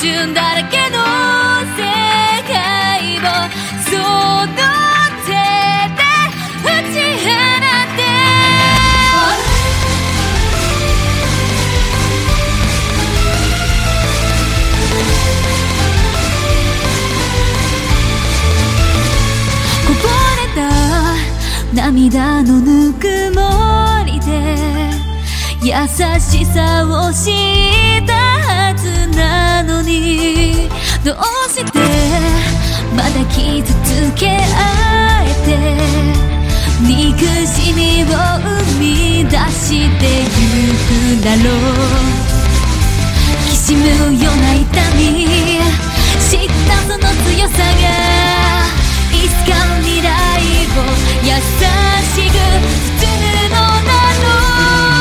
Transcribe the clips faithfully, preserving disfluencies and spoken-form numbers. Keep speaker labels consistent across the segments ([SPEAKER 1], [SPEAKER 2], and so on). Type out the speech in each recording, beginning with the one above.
[SPEAKER 1] 矛盾だらけの世界をその手で打ち放ってこぼれた涙のぬくもりで優しさを知ったはずなのにどうしてまだ傷つけ合えて憎しみを生み出してゆくんだろう。きしむような痛み知ったその強さがいつか未来を優しく包むのだろう。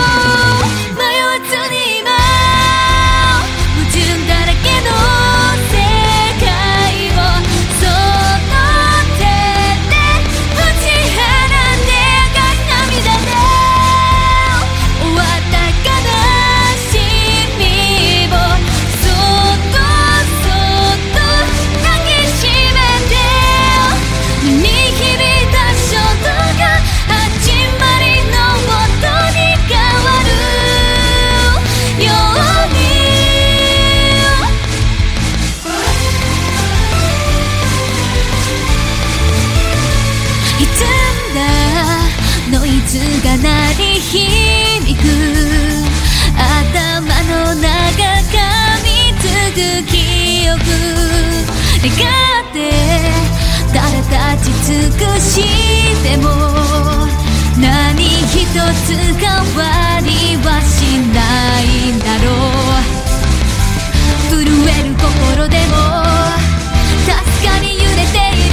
[SPEAKER 1] が鳴り響く頭の中噛みつく記憶願って誰立ち尽くしても何一つ変わりはしないんだろう。震える心でもかすかに揺れている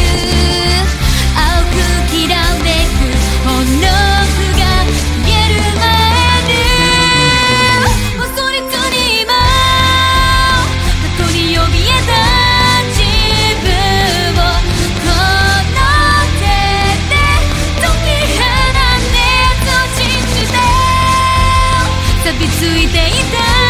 [SPEAKER 1] 青くきらめく炎ついていた